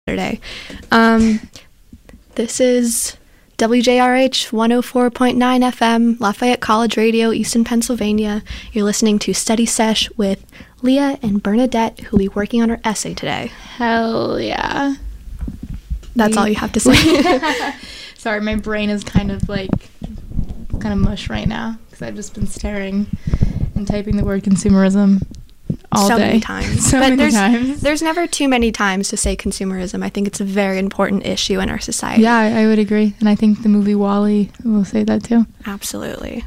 Saturday. This is WJRH 104.9 FM, Lafayette College Radio, Easton, Pennsylvania. You're listening to Study Sesh with Leah and Bernadette, who will be working on her essay today. Hell yeah. That's all you have to say. Sorry, my brain is kind of mush right now because I've just been staring and typing the word consumerism all day. Many times. So many times. There's never too many times to say consumerism. I think it's a very important issue in our society. Yeah, I would agree. And I think the movie WALL-E will say that too. Absolutely.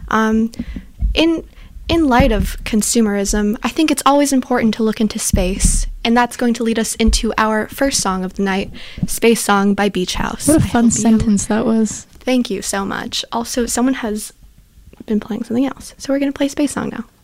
In light of consumerism, I think it's always important to look into space, and that's going to lead us into our first song of the night, Space Song by Beach House. What a fun sentence that was. Thank you so much. Also, someone has been playing something else, so we're going to play Space Song now.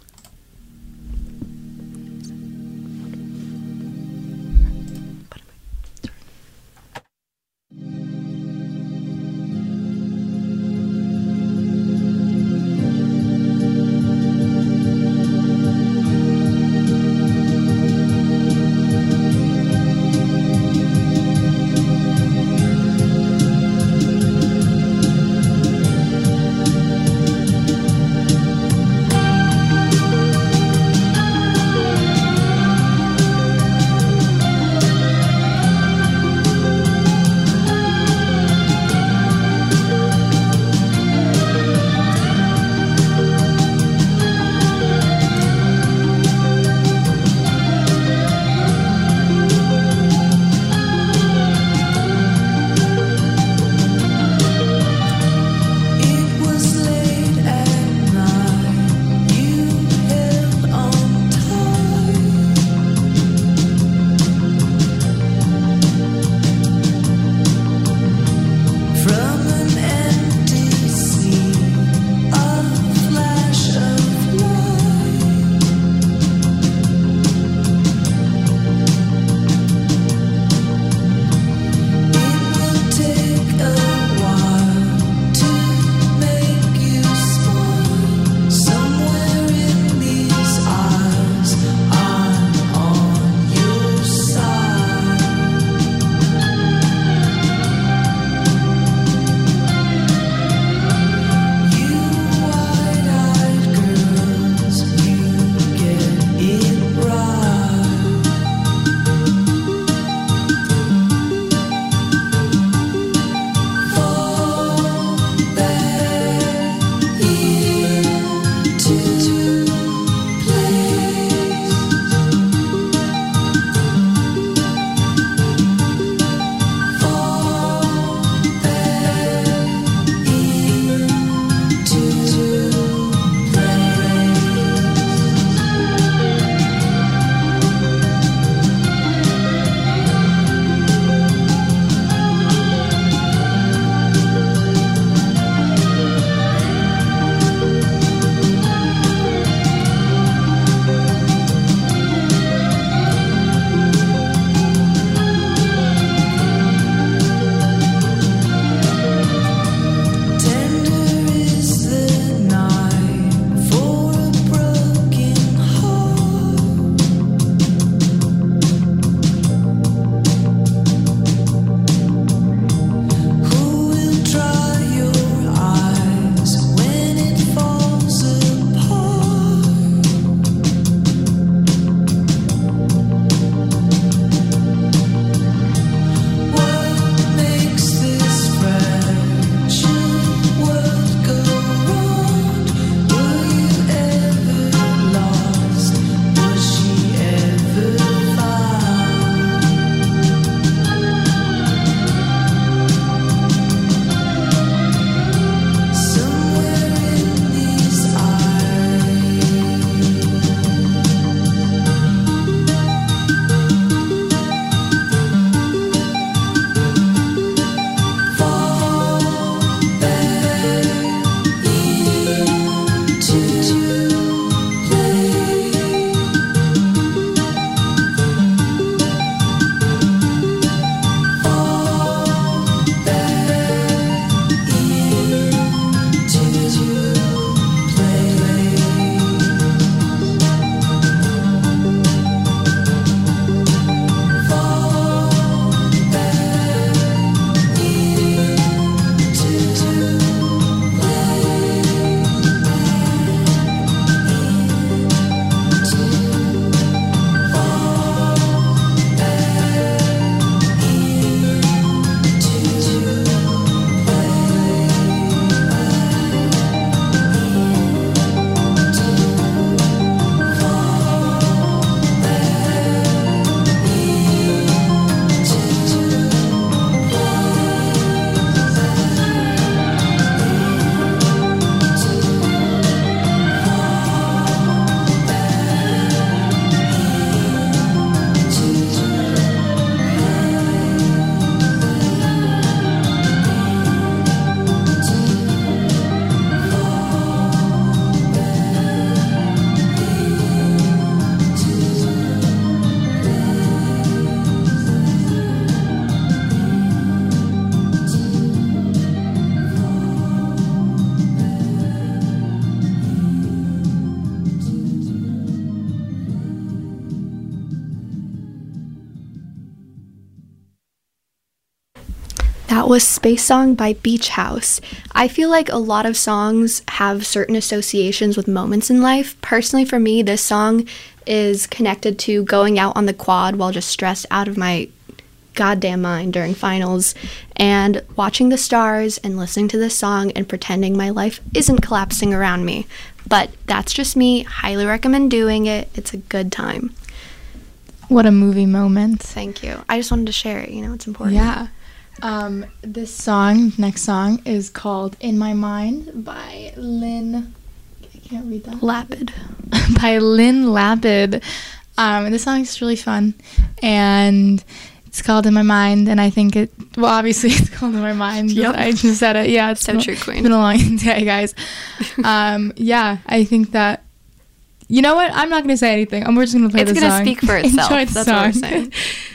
That was Space Song by Beach House. I feel like a lot of songs have certain associations with moments in life. Personally, for me, this song is connected to going out on the quad while just stressed out of my goddamn mind during finals and watching the stars and listening to this song and pretending my life isn't collapsing around me. But that's just me. Highly recommend doing it. It's a good time. What a movie moment. Thank you. I just wanted to share it. It's important. Yeah. This song, next song, is called In My Mind by Lynn... I can't read that. Lapid. By Lynn Lapid. And this song is really fun. And it's called In My Mind. And I think obviously it's called In My Mind. Yep. I just said it. Yeah. So true, Queen. It's been a long day, guys. Yeah, I think that... You know what? I'm not going to say anything. We're just going to play the song. It's going to speak for itself. Enjoy the That's song. what we're saying.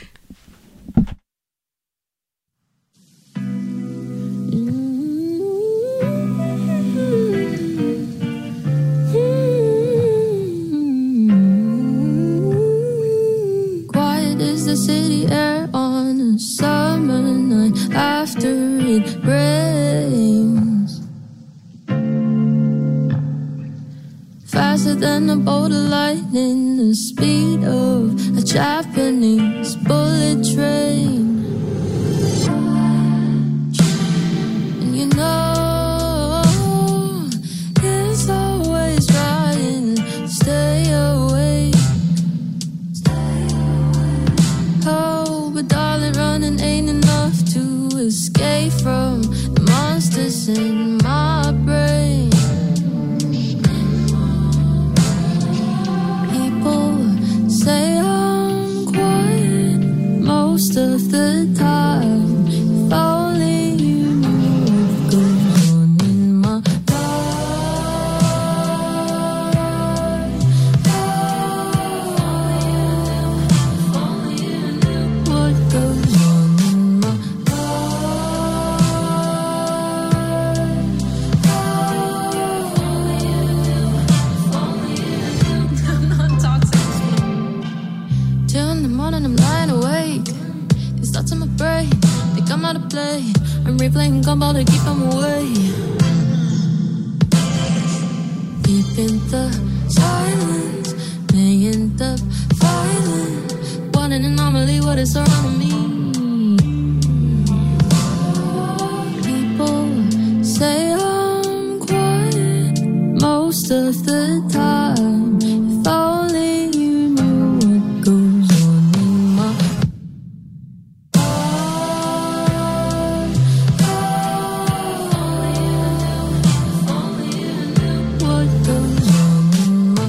Quiet is the city air on a summer night after it rains. Faster than a bolt of lightning, the speed of a Japanese bullet train. And you know, it's always trying to stay awake. Oh, but darling, running ain't enough to escape from the monsters in my brain. Say I'm quiet most of the time. If only you knew what goes on in my mind. If only you knew what goes on in my mind. I'm not toxic. Till in the morning I'm lying awake. These thoughts in my brain, they come out of play. I'm replaying gumball to keep them away. Deep in the silence, million the violence. What an anomaly, what is surrounding me. People say I'm quiet most of the time. If only you knew what goes on in my what goes on in my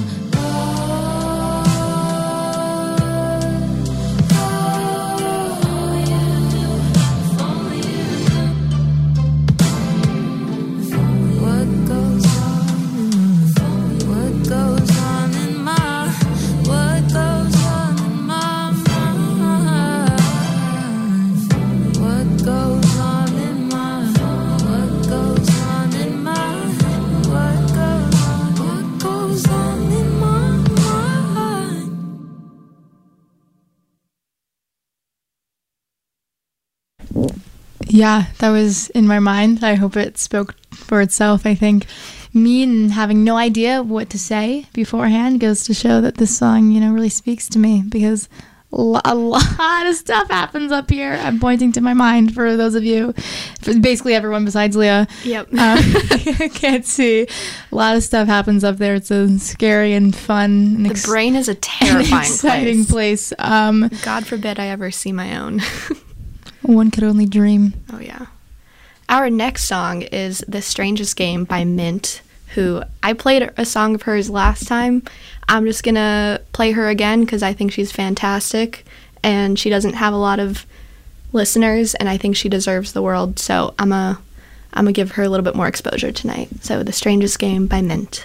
Yeah, that was In My Mind. I hope it spoke for itself. I think me and having no idea what to say beforehand goes to show that this song, really speaks to me, because a lot of stuff happens up here. I'm pointing to my mind for those of you, for basically everyone besides Leah. Yep. Can't see. A lot of stuff happens up there. It's a scary and fun and The brain is a terrifying exciting place. God forbid I ever see my own. One could only dream. Oh, yeah. Our next song is The Strangest Game by Mint, who I played a song of hers last time. I'm just going to play her again because I think she's fantastic, and she doesn't have a lot of listeners, and I think she deserves the world, so I'm gonna give her a little bit more exposure tonight. So The Strangest Game by Mint.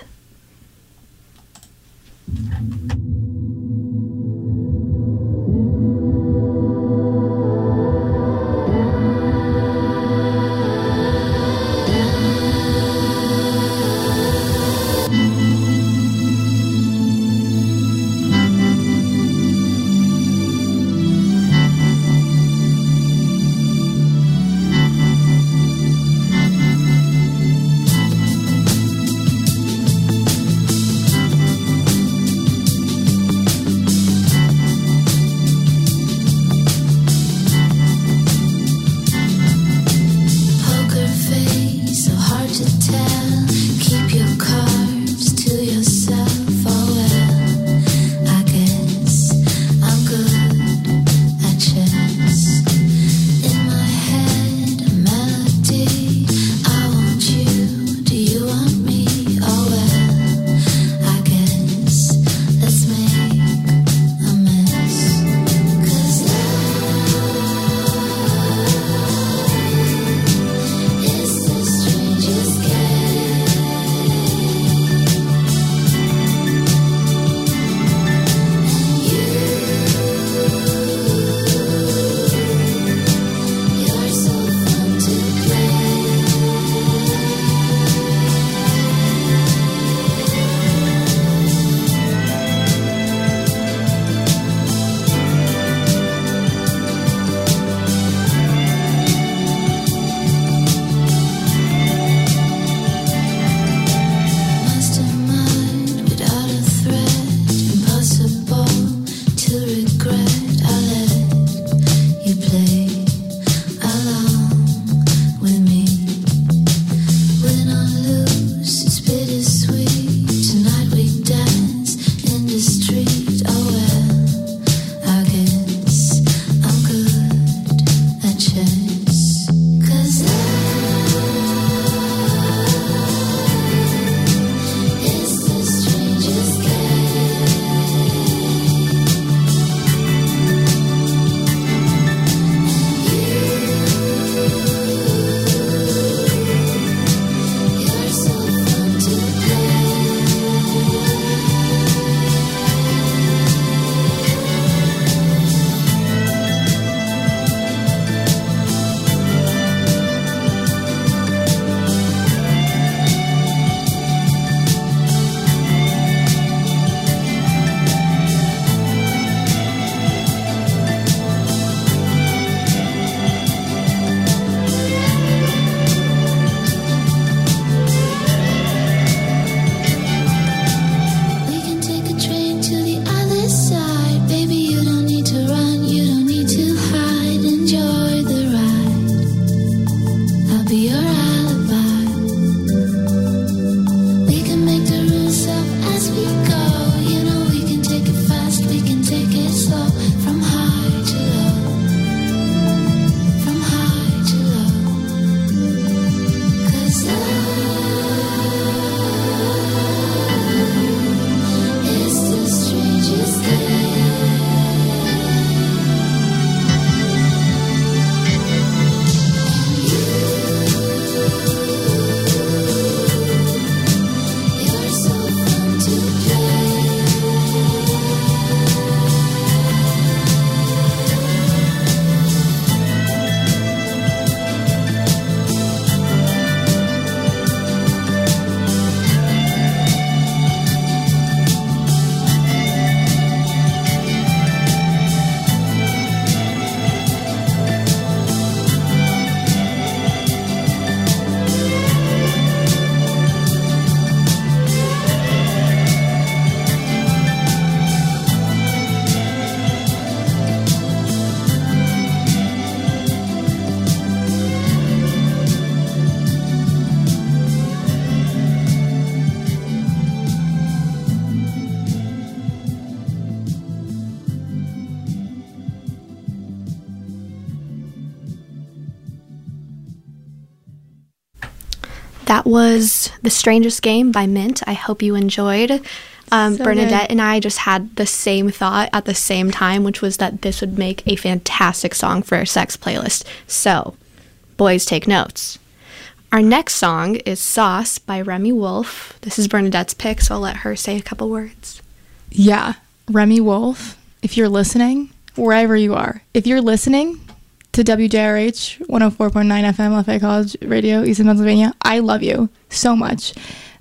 That was The Strangest Game by Mint. I hope you enjoyed. Bernadette and I just had the same thought at the same time, which was that this would make a fantastic song for our sex playlist. So, boys, take notes. Our next song is Sauce by Remy Wolf. This is Bernadette's pick, so I'll let her say a couple words. Yeah, Remy Wolf, if you're listening, wherever you are, if you're listening to WJRH 104.9 FM Lafayette College Radio, Eastern Pennsylvania, I love you so much.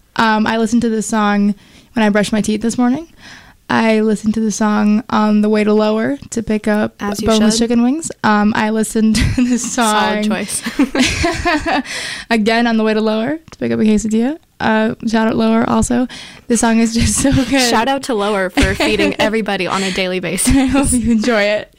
I listened to this song when I brushed my teeth this morning. I listened to the song on the way to Lower to pick up boneless chicken wings. I listened to this song. Solid choice. Again on the way to Lower to pick up a quesadilla. Shout out Lower also. This song is just so good. Shout out to Lower for feeding everybody on a daily basis. I hope you enjoy it.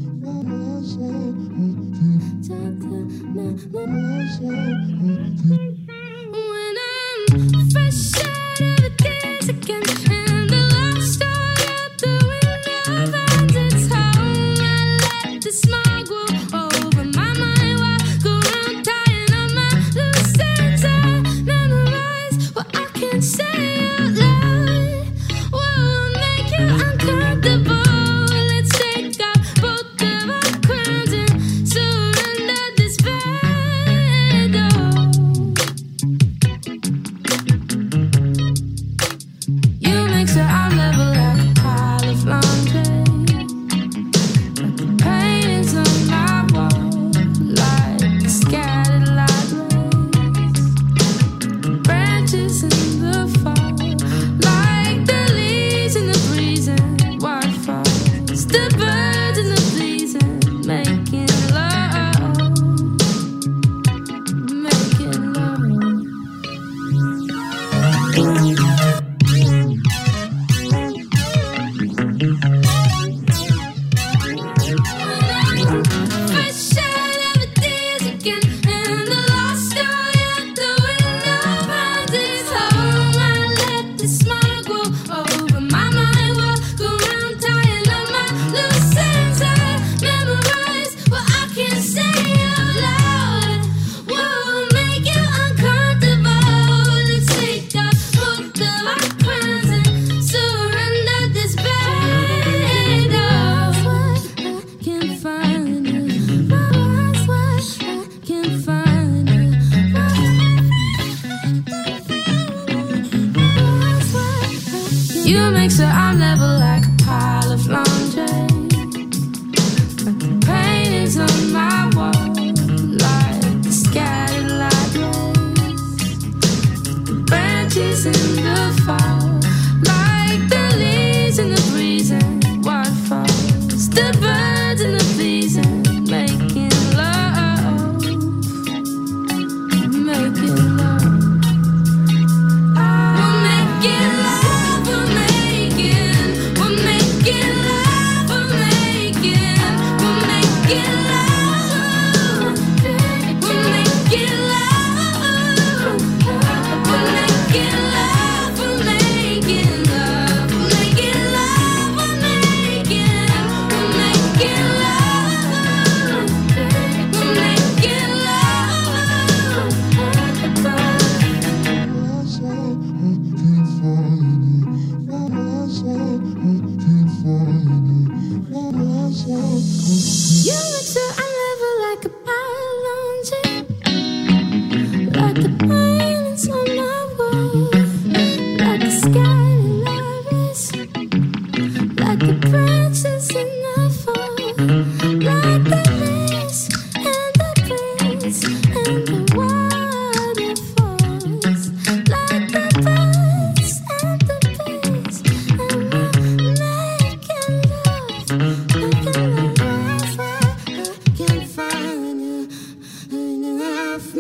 When I'm fresh out of the days again, and the lost all out the window finds its home, I let the smog roll over my mind while I go around tying up my loose ends. I memorize what I can't say out loud. Will make you uncomfortable. Let's take out both of our crowns and surrender this battle. You make sure I'm level like a pile of laundry. Like the paintings on my wall, like the scattered light rays, branches in the fall, like the leaves in the breeze and waterfalls, the birds in the breeze and making love, making love. Fresh out of the days again, and the lost all out the window finds its home. I let the smog roll over my mind while I go around tying up my loose ends. I memorize what I can't say out loud. Will make you uncomfortable. Let's take out both of our crowns and surrender this battle. I can't find it. That's why I can't find it. You make sure I'm level like a pile of laundry. Like the paintings on my wall, like the scattered light rays, the branches in the fall, like the leaves in the breeze and waterfalls, the birds in the breeze and making love, making love. We're making love, we're making love, we're making, we're making love, we're making love, we're making love, we're making love, we're making love, we're making love, we're making you look so unlevel like a pile like the paintings on my wall, like the sky lights, like the branches in the fall, like the leaves and the breeze and the waterfalls, like the birds and the bees, and we're making love, making love. That's why I can't find you enough.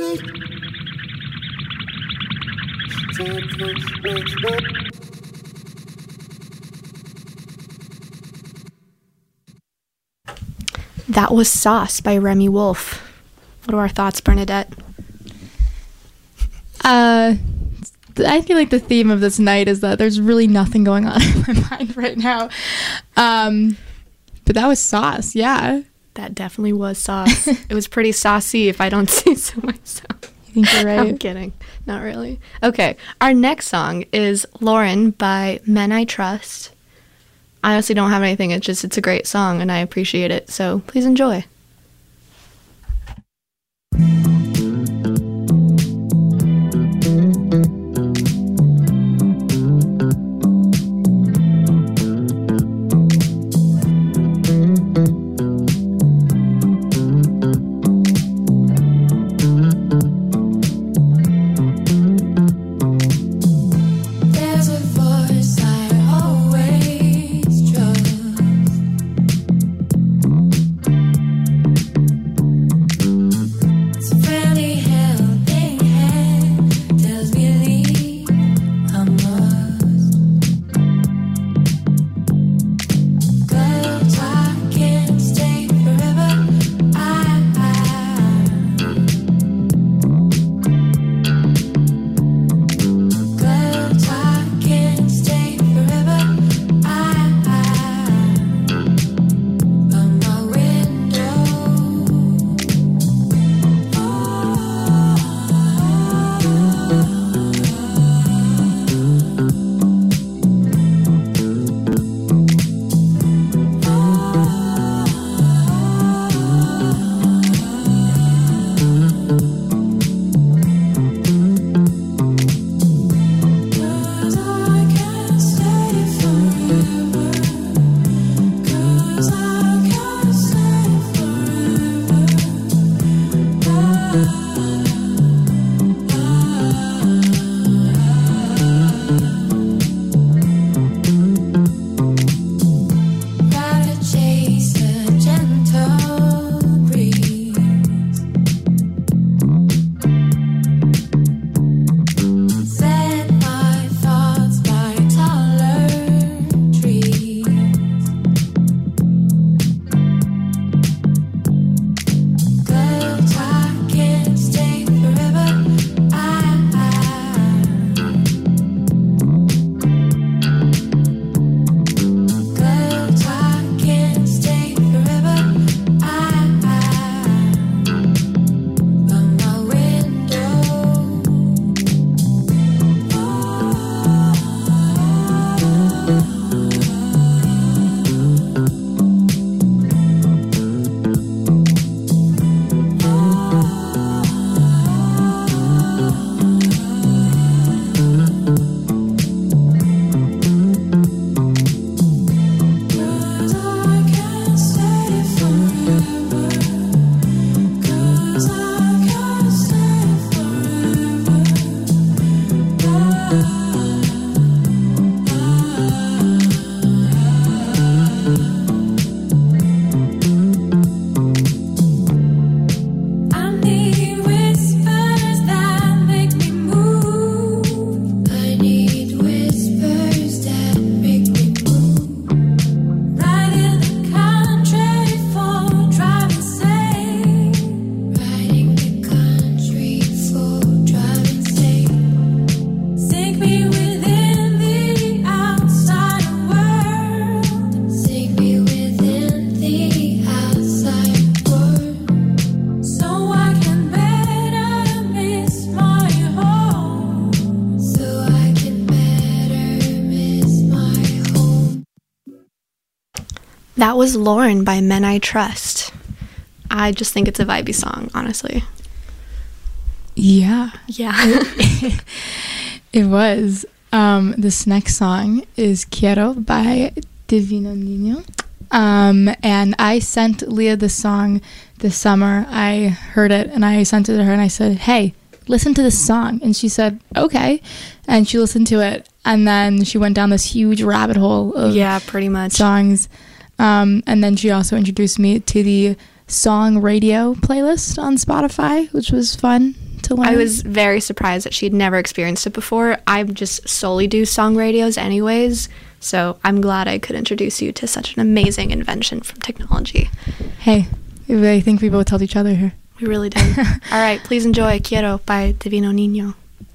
That was Sauce by Remy Wolf. What are our thoughts, Bernadette? I feel like the theme of this night is that there's really nothing going on in my mind right now. But that was Sauce, yeah. That definitely was Sauce. It was pretty saucy, if I don't say so myself. You think you're right? I'm kidding. Not really. Okay. Our next song is Lauren by Men I Trust. I honestly don't have anything. It's a great song, and I appreciate it. So please enjoy. There's a voice I always trust. That was Lauren by Men I Trust. I just think it's a vibey song, honestly. Yeah, Yeah. it was. This next song is Quiero by Divino Niño. And I sent Leah this song this summer. I heard it and I sent it to her and I said, hey, listen to this song. And she said, okay. And she listened to it. And then she went down this huge rabbit hole of Yeah, pretty much. songs. And then she also introduced me to the song radio playlist on Spotify, which was fun to learn. I was very surprised that she'd never experienced it before. I just solely do song radios anyways, so I'm glad I could introduce you to such an amazing invention from technology. Hey, I think we both told each other here. We really did. All right, please enjoy Quiero by Divino Niño.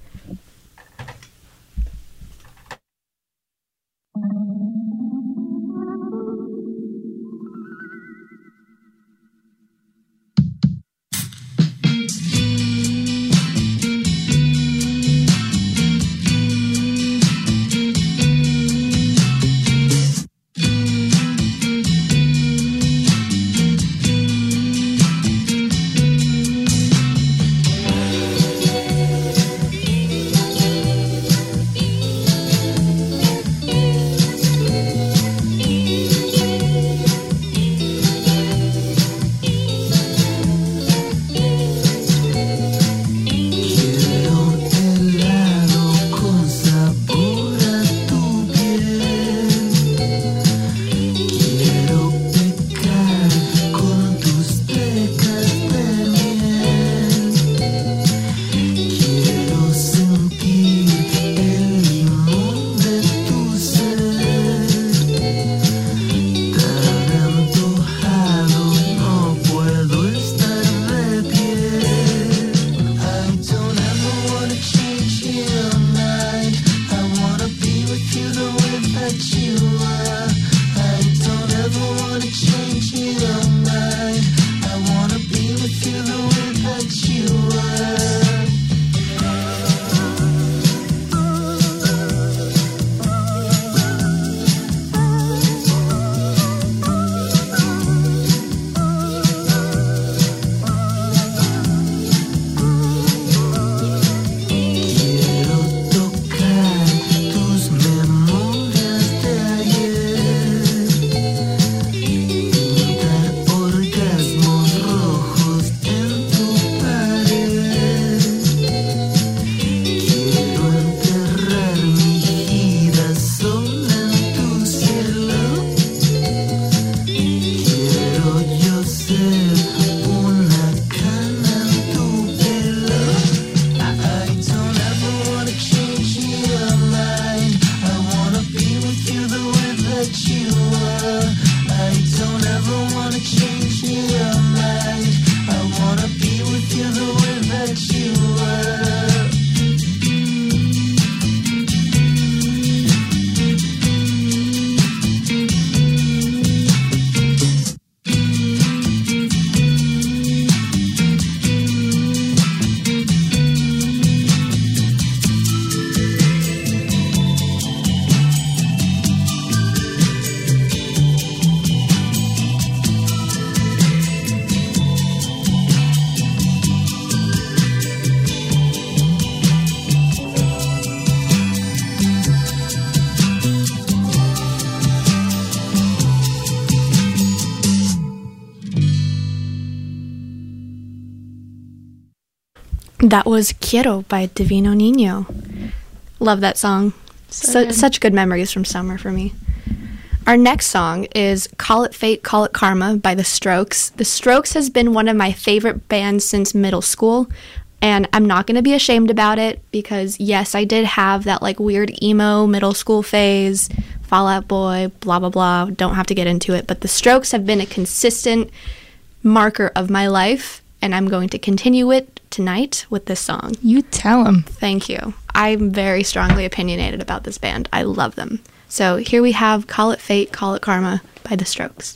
That was Quiero by Divino Niño. Love that song. Such good memories from summer for me. Our next song is Call It Fate, Call It Karma by The Strokes. The Strokes has been one of my favorite bands since middle school, and I'm not going to be ashamed about it because, yes, I did have that like weird emo middle school phase, Fall Out Boy, blah, blah, blah. Don't have to get into it, but The Strokes have been a consistent marker of my life, and I'm going to continue it tonight with this song. You tell him. Thank you. I'm very strongly opinionated about this band. I love them. So here we have Call It Fate, Call It Karma by The Strokes.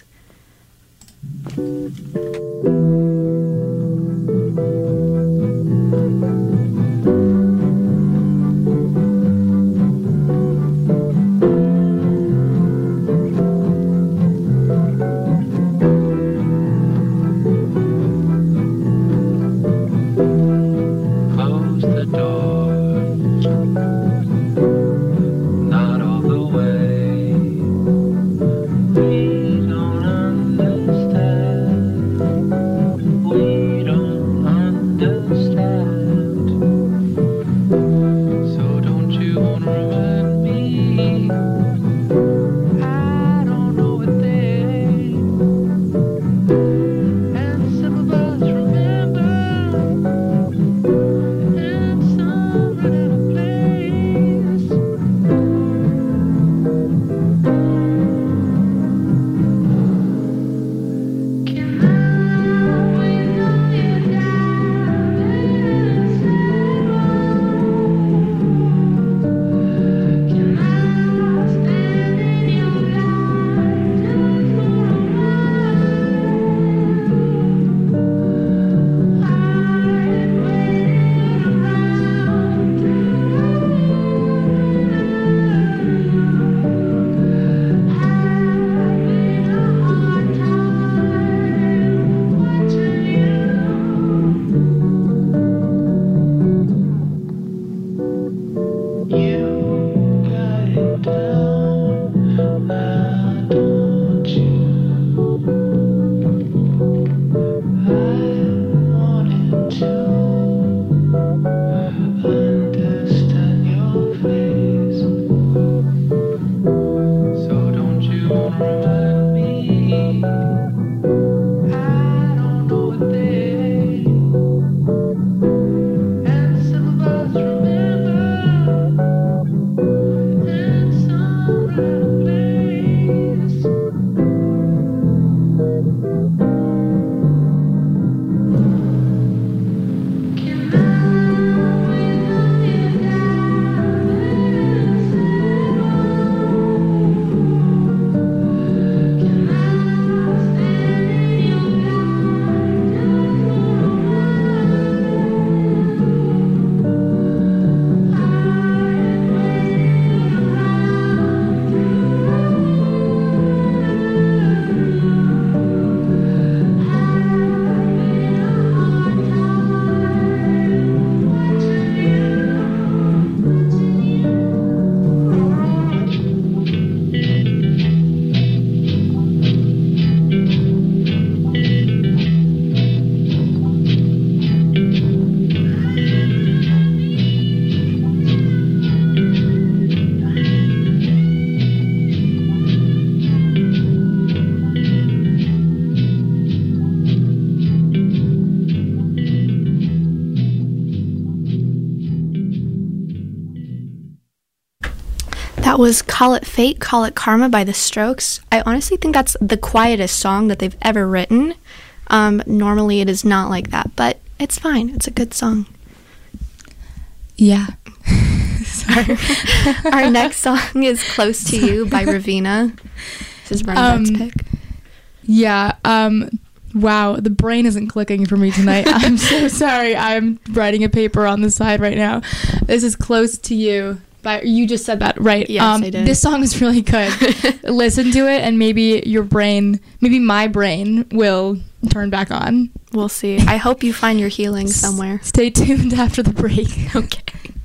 That was Call It Fate, Call It Karma by The Strokes. I honestly think that's the quietest song that they've ever written. Normally it is not like that, but it's fine. It's a good song. Yeah. Sorry. Our next song is Close to You by Raveena. This is Bernadette's pick. Yeah. Wow, the brain isn't clicking for me tonight. I'm so sorry. I'm writing a paper on the side right now. This is Close to You. You just said that, right? Yes, I did. This song is really good. Listen to it, and maybe my brain will turn back on. We'll see. I hope you find your healing somewhere. Stay tuned after the break. Okay.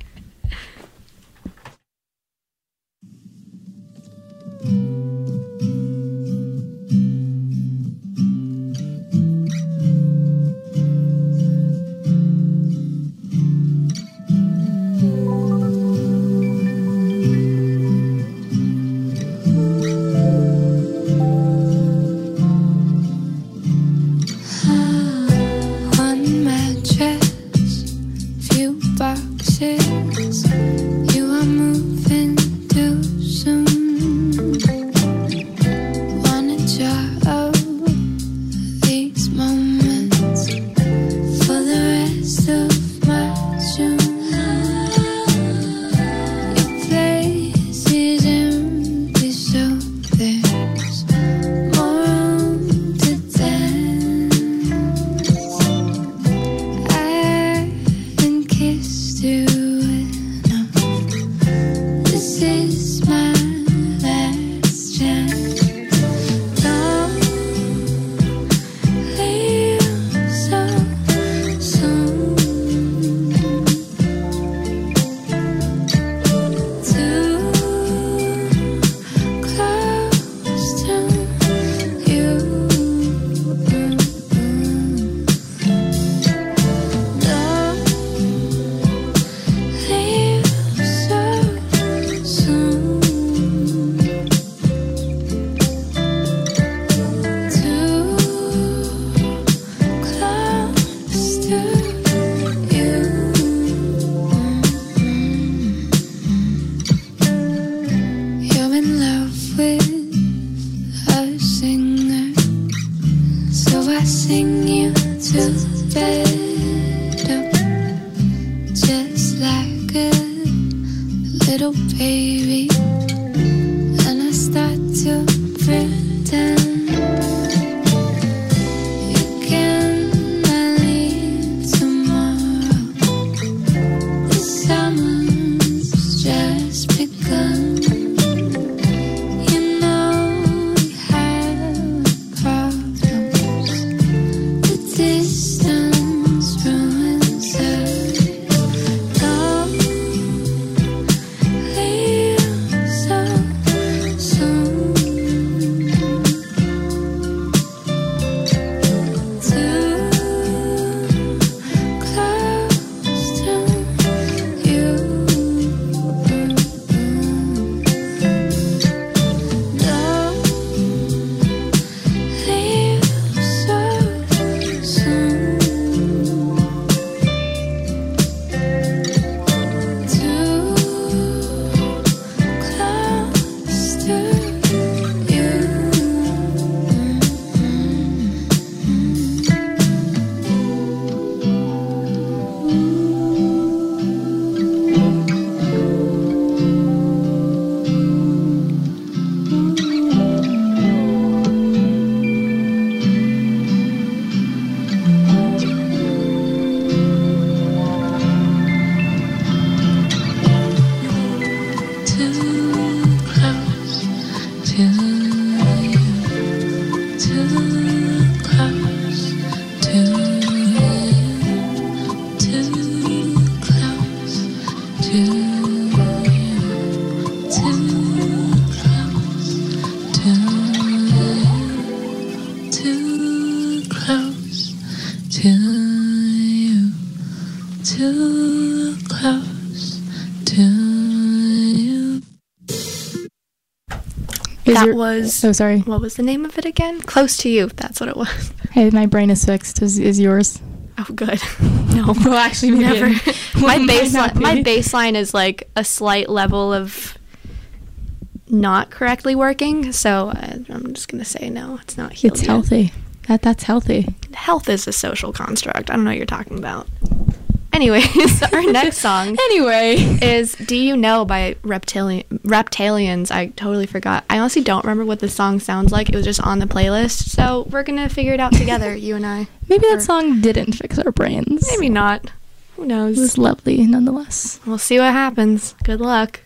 One mattress, few boxes. You are moving too soon. Wanna jar of these moments for the rest of my June. Your place is empty, so there's more room to dance. I haven't kissed you enough. This is my last chance. Don't leave so soon. Too close to you. Don't leave so soon. Too close to you. You're in love with a singer, so I sing you to bed, just like a little baby, and I start to pretend you cannot leave tomorrow. The summer's just begun. You know we have problems. The distance ruins us. Don't leave so soon. Too close to you. Don't leave so soon. Too close to you. Too close to you. Too close to you. Too close to you. Too close to you. Too close to you. Too close to you. That was... Oh, sorry. What was the name of it again? Close to You. That's what it was. Hey, my brain is fixed. Is yours? Oh, good. No. Well, actually, maybe Never. it My might not baseline, be. my baseline is like a slight level of not correctly working. So I'm just going to say no, it's not healed It's yet. healthy. That's healthy. Health is a social construct. I don't know what you're talking about. Anyways, our next song Anyway. is Do You Know by Reptalians. I totally forgot. I honestly don't remember what the song sounds like. It was just on the playlist. So we're going to figure it out together, you and I. Maybe Or that song didn't fix our brains. Maybe not. Who It knows? was lovely nonetheless. We'll see what happens. Good luck.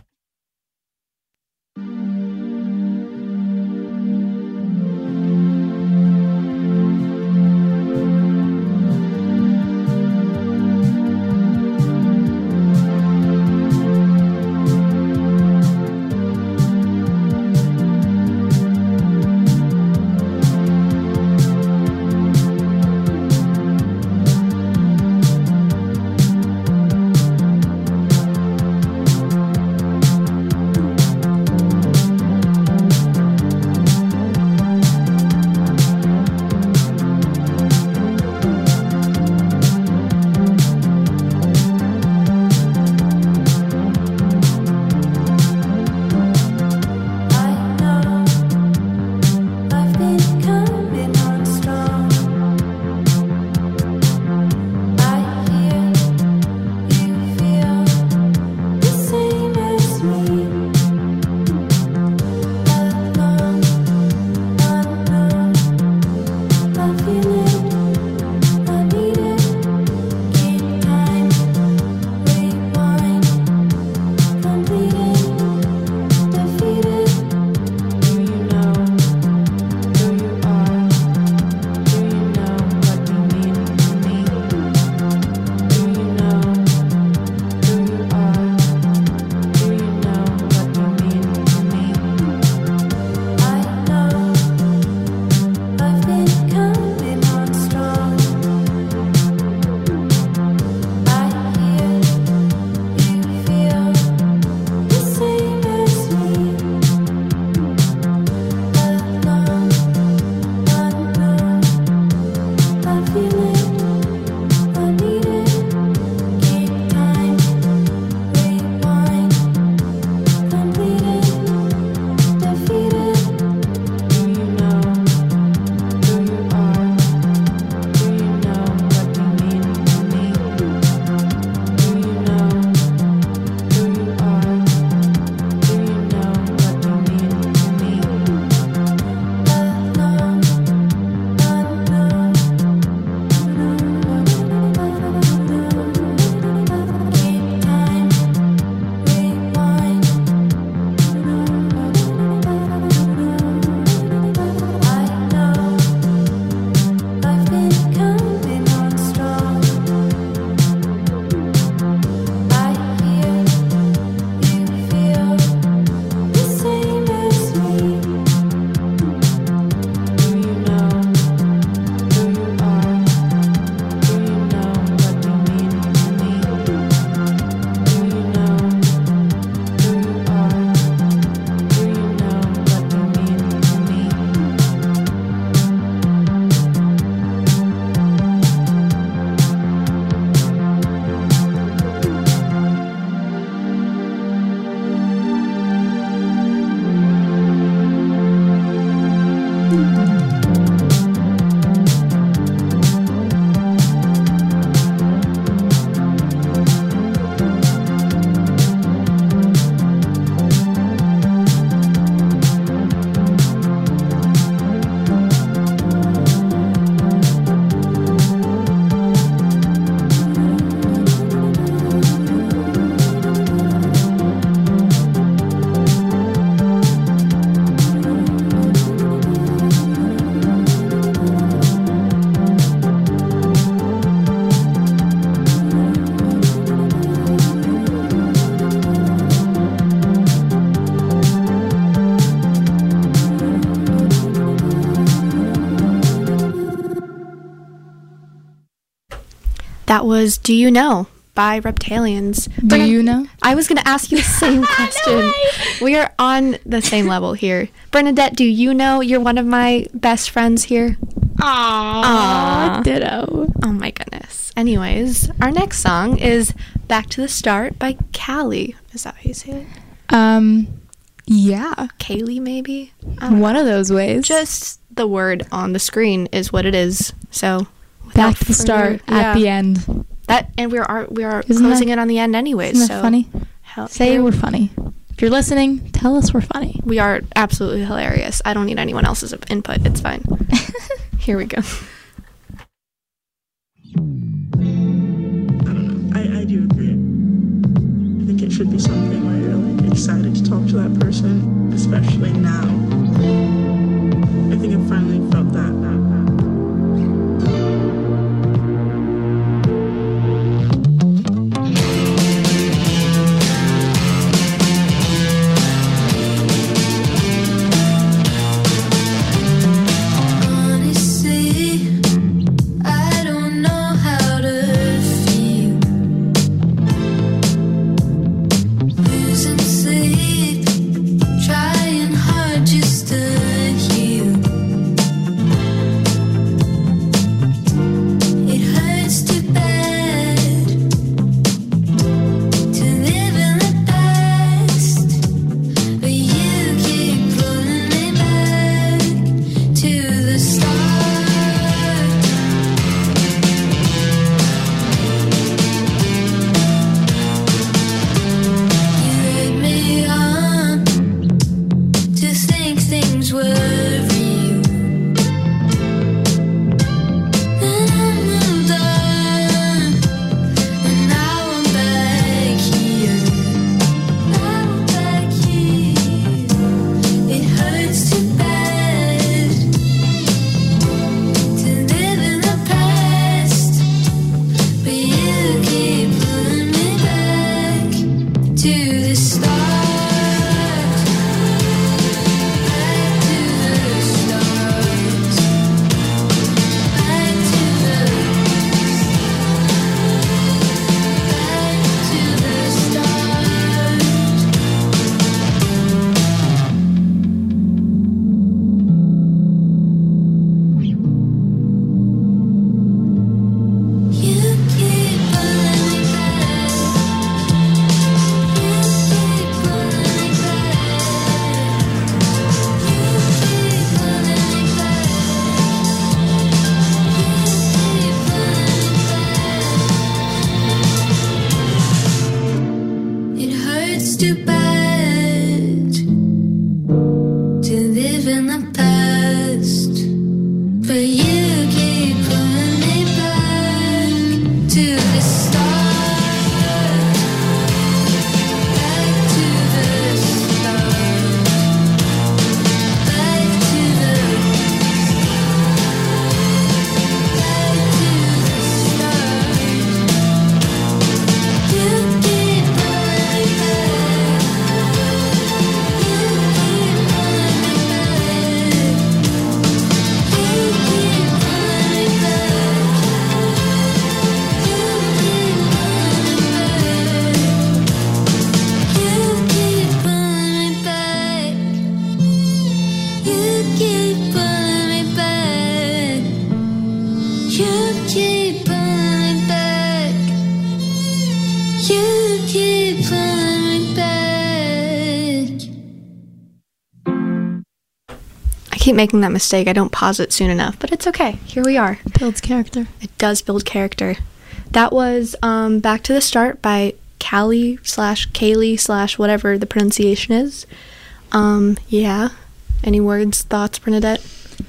That was Do You Know by Reptalians. Do you know? I was going to ask you the same question. We are on the same level here. Bernadette, do you know you're one of my best friends here? Aww. Ditto. Oh my goodness. Anyways, our next song is Back to the Start by Callie. Is that how you say it? Yeah. Kaylee, maybe? I don't know. One of those ways. Just the word on the screen is what it is. So back to the start, at the end. And we are Isn't closing that- it on the end anyways. Isn't So that funny? Say here- we're funny. If you're listening, tell us we're funny. We are absolutely hilarious. I don't need anyone else's input. It's fine. Here we go. I don't know. I do agree. I think it should be something where you're like excited to talk to that person, especially now. I think I finally felt that. Honestly, I don't know how to feel. Losing sleep, trying hard just to heal. It hurts too bad to live in the past, but you keep pulling me back to the start. You led me on to think things were real, and I moved on, and now I'm back here. Now I'm back here. It hurts too bad to live in the past, but you keep pulling me back to the start. Back to the stars. Back to the You keep pulling me back. You keep pulling me back. You keep pulling me back. You keep pulling me back. It hurts too bad to live in the past, but you keep pulling me back to the start. Back to the start. Back to the start. You keep pulling me back. You keep pulling me back. You keep pulling me back. You keep pulling me back. You keep pulling me back. You keep pulling me back. You keep pulling me back. I keep making that mistake. I don't pause it soon enough, but it's okay. Here we are. Builds character. It does build character. That was Back to the Start by Kaylee / whatever the pronunciation is. Yeah. Any words, thoughts, Bernadette?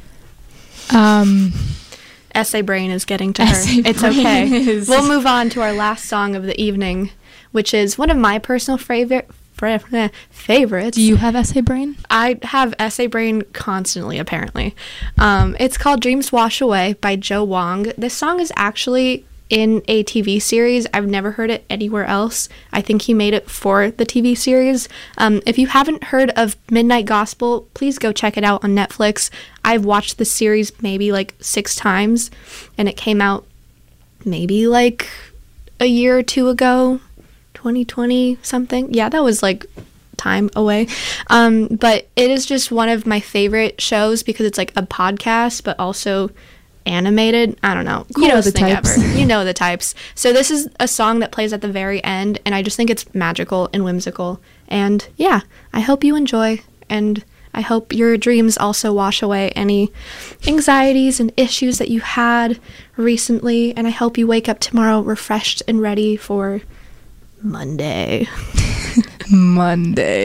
Essay brain is getting to her. Essay It's brain okay. is- We'll move on to our last song of the evening, which is one of my personal favorites. Do you have essay brain? I have essay brain constantly, apparently. It's called Dreams Wash Away by Joe Wong. This song is actually in a TV series. I've never heard it anywhere else. I think he made it for the TV series. If you haven't heard of Midnight Gospel, please go check it out on Netflix. I've watched the series maybe like 6 times, and it came out maybe like a year or two ago, 2020 something. Yeah, that was like time away. But it is just one of my favorite shows because it's like a podcast, but also animated. I don't know. You know Coolest the thing types. ever. You know the types. So this is a song that plays at the very end, and I just think it's magical and whimsical And yeah, I hope you enjoy, and I hope your dreams also wash away any anxieties and issues that you had recently, and I hope you wake up tomorrow refreshed and ready for Monday. Monday.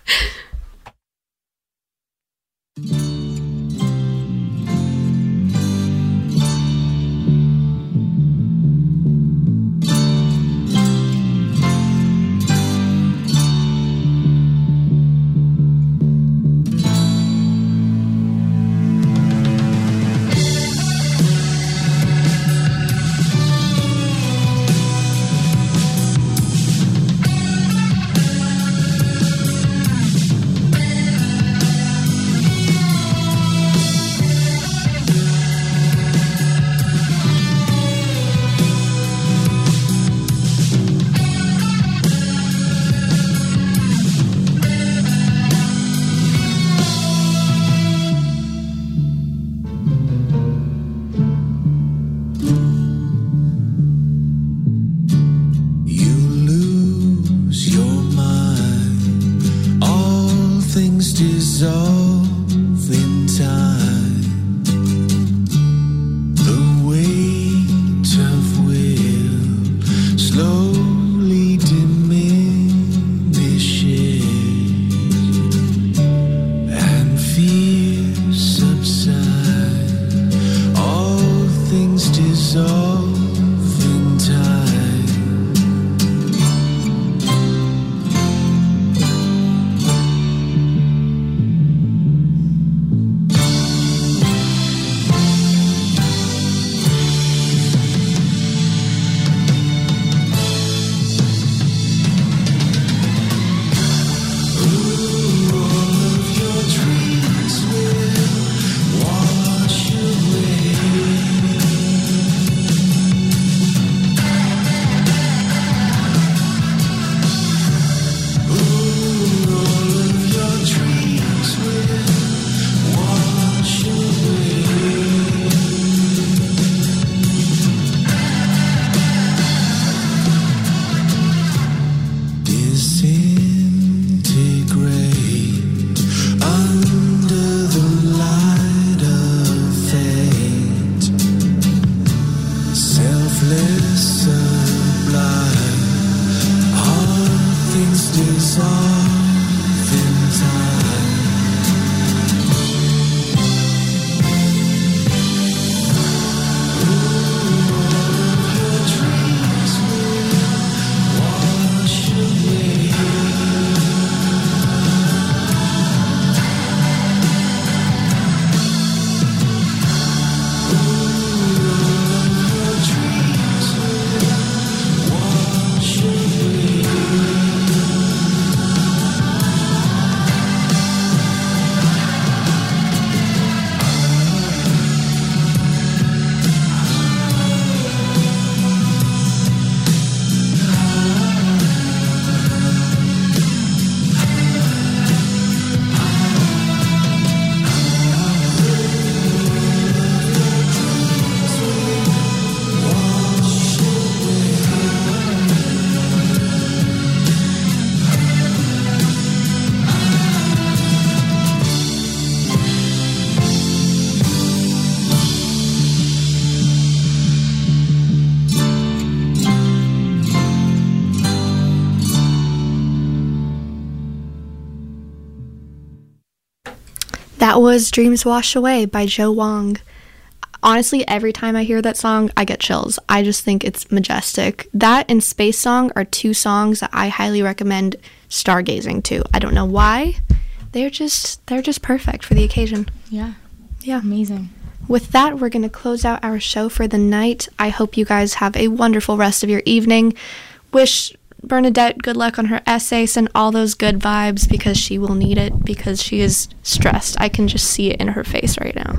That was Dreams Wash Away by Joe Wong. Honestly, every time I hear that song, I get chills. I just think it's majestic. That and Space Song are two songs that I highly recommend stargazing to. I don't know why. They're just perfect for the occasion. Yeah. Yeah. Amazing. With that, we're going to close out our show for the night. I hope you guys have a wonderful rest of your evening. Wish Bernadette good luck on her essay. Send all those good vibes because she will need it because she is stressed. I can just see it in her face right now.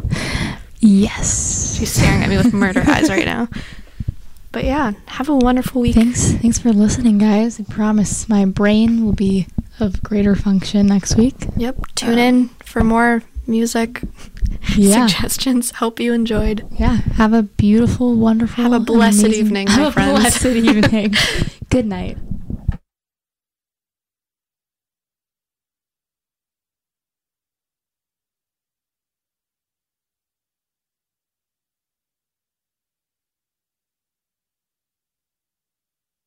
Yes. She's staring at me with murder eyes right now. But yeah, have a wonderful week. Thanks for listening, guys. I promise my brain will be of greater function next week. Yep. Tune in for more music suggestions. Hope you enjoyed. Yeah. Have a beautiful, wonderful, have a blessed amazing, evening, my friends. Have a blessed evening. Good night.